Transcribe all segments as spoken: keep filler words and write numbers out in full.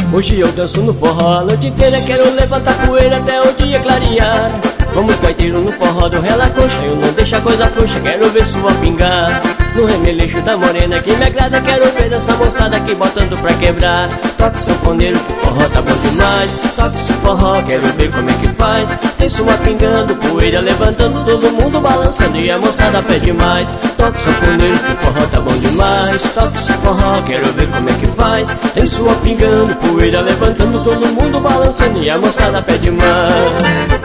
Hoje eu danço no forró, a noite inteira quero levantar poeira até o dia clarear. Vamos gaiteiro no forró do relacoxa, eu não deixo a coisa frouxa, quero ver sua pingar. No remeleixo da morena que me agrada, quero ver essa moçada aqui botando pra quebrar. Toque sanfoneiro, que forró tá bom demais. Toque esse forró, quero ver como é que faz. Tem sua pingando, poeira levantando, todo mundo balançando e a moçada pede mais. Toque sanfoneiro, que forró tá bom demais. Toque esse forró, quero ver como é que faz. Tem sua pingando, poeira levantando, todo mundo balançando e a moçada pede mais.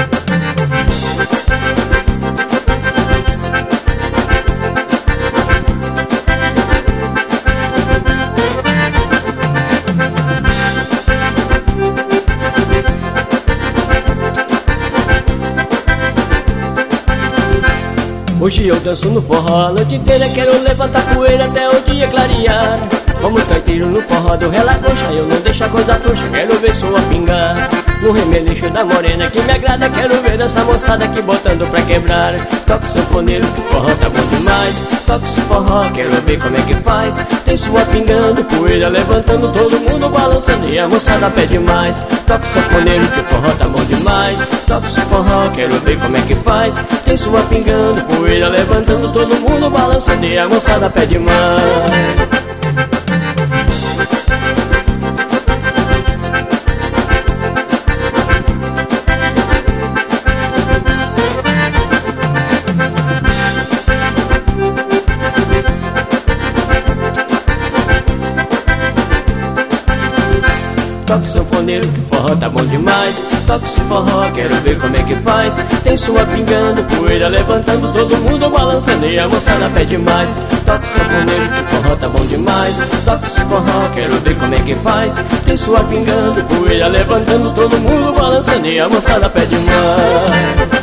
Hoje eu danço no forró, a noite inteira quero levantar poeira até o dia clarear. Vamos gaiteiro no forró do relacoxa, eu não deixo a coisa frouxa, quero ver sua pingar. No remeleixo da morena que me agrada, quero ver essa moçada aqui botando pra quebrar. Toque sanfoneiro, que forró tá bom demais. Toque esse forró, quero ver como é que faz. Tem sua pingando, poeira levantando, todo mundo balançando e a moçada pede mais. Toque sanfoneiro, que forró tá bom demais. Toque esse forró, quero ver como é que faz. Tem sua pingando, poeira levantando, todo mundo balançando e a moçada pede mais. Toque sanfoneiro, que forró tá bom demais. Toque esse forró, quero ver como é que faz. Tem sua pingando, poeira levantando, todo mundo balançando e a moçada pede mais. Toque sanfoneiro, que forró tá bom demais. Toque esse forró, quero ver como é que faz. Tem sua pingando, poeira levantando, todo mundo balançando e a moçada pede mais.